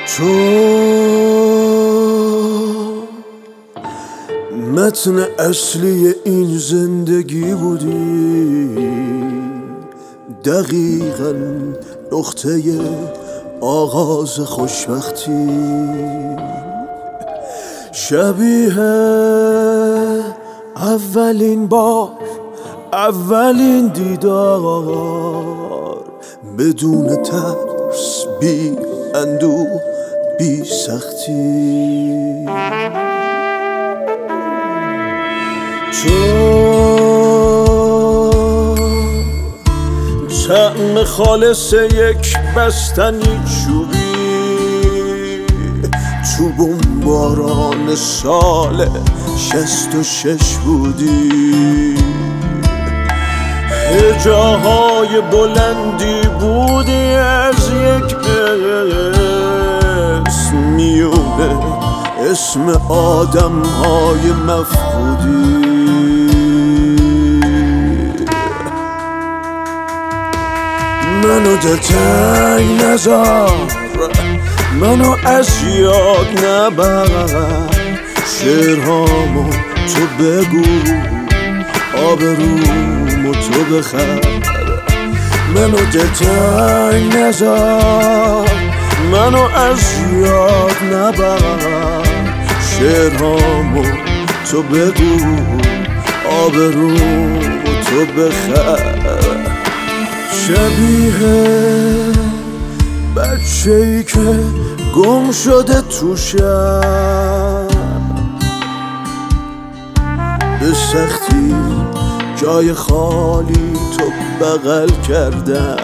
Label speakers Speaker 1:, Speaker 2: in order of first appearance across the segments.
Speaker 1: تو متن اصلی این زندگی بودی، دقیقاً نقطه آغاز خوشبختی، شبیه اولین بار، اولین دیدار، بدون ترس، بی اندوه، بی سختی. تو طعم خالص یک بستنی چوبی، تو بمباران سال 66 بودی، جاهای بلندی بودی از یک اسم میونه، اسم آدم های مفقودی. منو دلتنگ نذار، منو از یاد نبر، شعرهامو تو بگو، آبرومو تو بخر. منو دلتنگ نذار، منو از یاد نبر، شعرهامو تو بگو، آبرومو تو بخر. شبیه بچه‌ای که گم شده تو شب، به سختی جای خالی تو بغل کردم،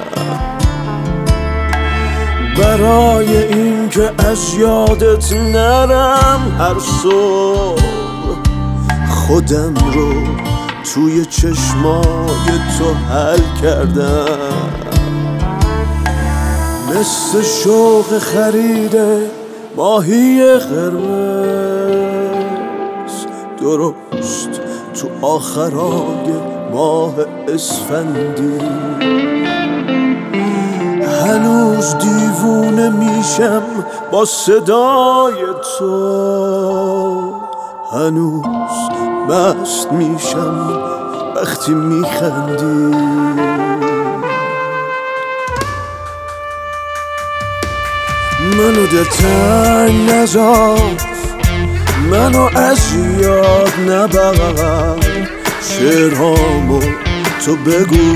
Speaker 1: برای این که از یادت نرم هر صبح خودم رو توی چشمای تو حل کردم، مثل شوق خرید ماهی قرمز، درست تو آخرای ماه اسفندی. هنوز دیوونه میشم با صدای تو، هنوز مست میشم وقتی میخندی. منو دلتنگ نذار، منو از یاد نبر، شعرهامو تو بگو،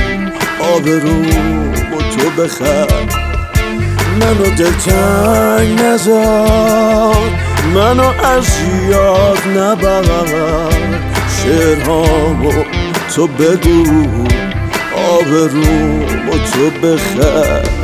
Speaker 1: آبرومو تو بخر. منو دلتنگ نذار، منو از یاد نبر، شعرهامو تو بگو، آبرومو تو بخر.